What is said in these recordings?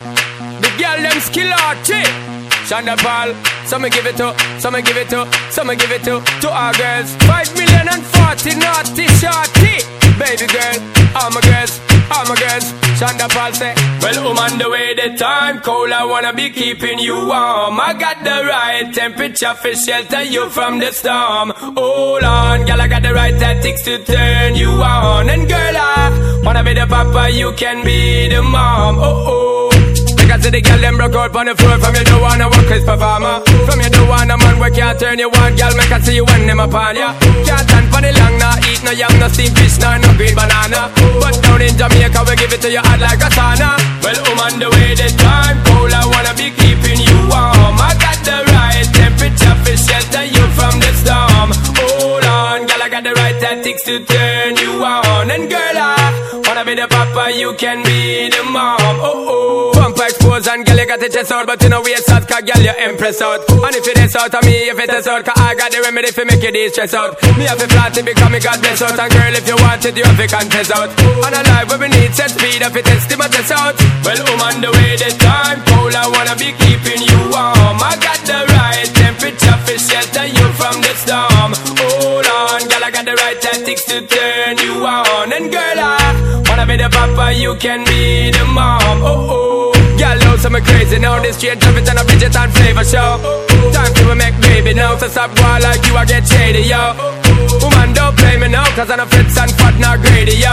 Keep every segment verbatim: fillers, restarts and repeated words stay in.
The girl them skill arty. Shonda Paul, some give it to, some give it to, some give it to, to our girls. Five million and forty naughty shorty. Baby girl, all my girls, all my girls. Shonda Paul say, well, I'm on the way, the time cold, I wanna be keeping you warm. I got the right temperature for shelter you from the storm. Hold on, girl, I got the right tactics to turn you on. And girl, I wanna be the papa, you can be the mom. Oh oh. Because the girl them broke out on the floor. From you don't wanna work as performer. From you don't wanna man where can't turn you on. Girl, make I see you when them upon ya. Can't stand for the long, nah eat no yam, no steamed fish, nah no green banana. But down in Jamaica we give it to you hot like a sauna. Well, I'm on the way, the time cold, I wanna be keeping you warm. I got the right temperature for shelter you from the storm. Hold on, girl, I got the right tactics to turn you on. And girl, I wanna be the papa, you can be the mom. Oh oh. Pump expose and girl, you got the chest out, but you know waist out, cause girl, you impress out. And if it is out of me, if it is out, cause I got the remedy for make you de-stress out. Me have a flat to become me God bless out. And girl, if you want it, you have to contest out. And a life where we need set speed, if it is to my test out. Well, I'm on the way, the time cold, I wanna be keeping you warm. I got the right temperature for shelter you from the storm. Hold on, girl, I got the right tactics to turn you on. And girl, I wanna be the papa, you can be the mom. Oh oh. Girl, know some crazy now. This strange traffic and a Bridget and flavor show. Time to make baby now. So stop going like you, I get shady, yo. Woman, don't play me now, cause I'm a fits and fat, not greedy, yo.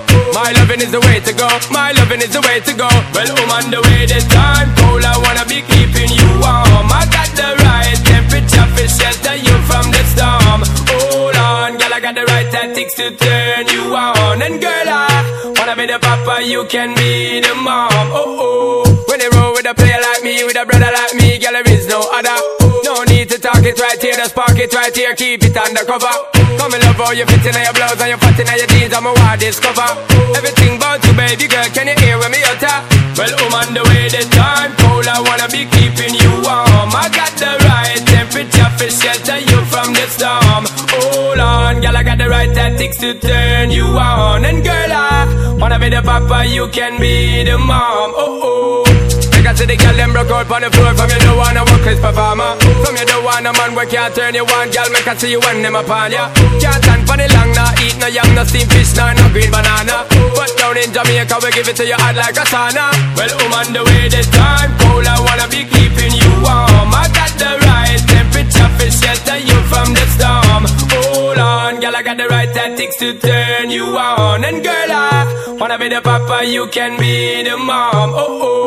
My loving is the way to go. My loving is the way to go. Well, I'm on the way, the time cold, I wanna be keeping you warm. I got the right temperature for shelter you from the storm. Hold on, girl, I got the right tactics to turn you on. And girl, I wanna be the papa, you can be the mom. Oh oh. When they roll with a player like me, with a brother like me, girl, there is no other. No need to talk it right here, just park it right here, keep it undercover. Come and love how you fit in your blouse and you fat in your jeans, I'm a wild discover. Everything about you, baby girl, can you hear when me utter? Well, I'm on the way, the time cold, I wanna be keeping you warm. I got the right temperature for shelter you from the storm. Hold on, girl, I got the right tactics to turn you on. And girl, I wanna be the papa, you can be the mom. Oh oh. I see the girl them broke out on the floor. From you don't wanna work as performer. From you don't wanna man where can't turn you on. Girl, make I see you when them upon ya. Can't stand for the long, nah eat no yam, no steamed fish, nah no green banana. But down in Jamaica we give it to you hot like a sauna. Well, I'm on the way, the time cold, I wanna be keeping you warm. I got the right temperature for shelter you from the storm. Hold on, girl, I got the right tactics to turn you on. And girl, I wanna be the papa, you can be the mom. Oh oh.